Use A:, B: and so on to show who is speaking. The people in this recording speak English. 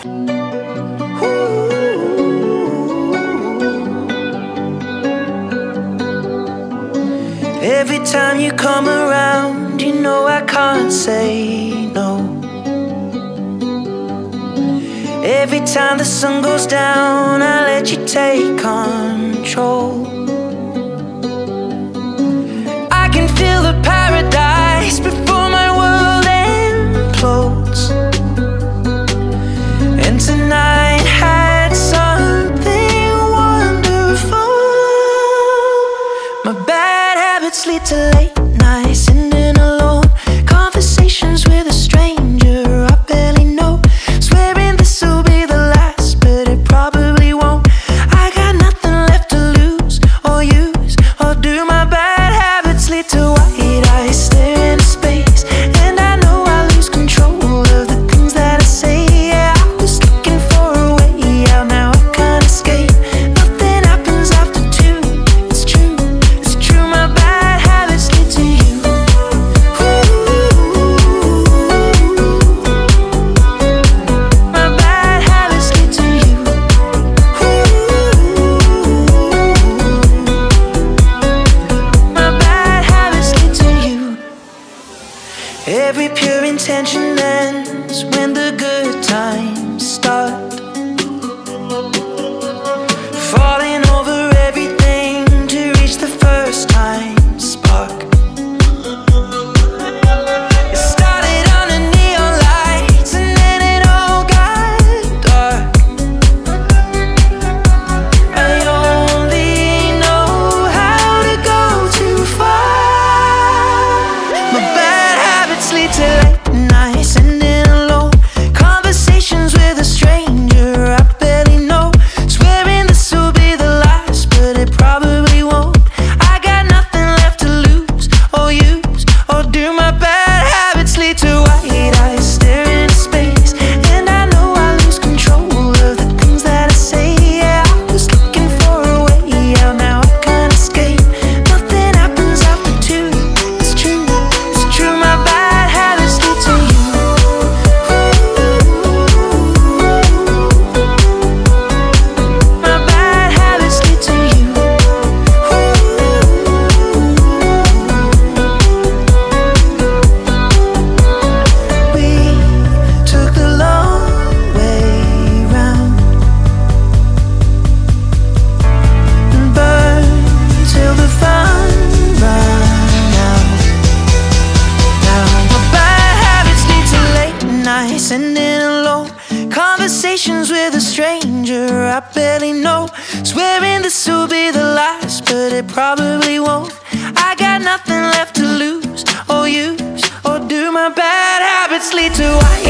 A: Every time you come around, you know I can't say no. Every time the sun goes down, I let you take control. I can feel the paradise before my world implodes. And tonight had something wonderful. My bad habits lead to late nights, ending alone. Conversations with a stranger I barely know. Swearing this will be the last, but it probably won't. I got nothing left to lose or use or do. My bad habits lead to white eyes stare into space, and I know I lose control of the things that I say. Yeah, I was looking for a way out, now I can't escape. Nothing happens after two. It's true, it's true. My bad habits lead to you. My bad habits lead to you. My bad habits lead to you. Every pure intention ends when the good times start. Falling over everything to reach the first time spark. It started under neon lights and then it all got dark. I only know how to go too far. My bad habits lead to late nights, ending alone. Conversations with a stranger I barely know. Swearing this will be the last, but it probably won't. I got nothing left to lose or use or do. My bad habits lead to white eyes stare into space, and I know I lose control of the things that I say. Yeah, I was looking for a way out, now I can't escape. Nothing happens after two. It's true, it's true. My bad habits lead to you. My bad habits lead to you. We took the long way round and burned till the fun ran out. Now my bad habits lead to late nights, ending alone. Conversations with a stranger I barely know. Swearing this will be the last, but it probably won't. I got nothing left to lose or use or do. My bad habits lead to white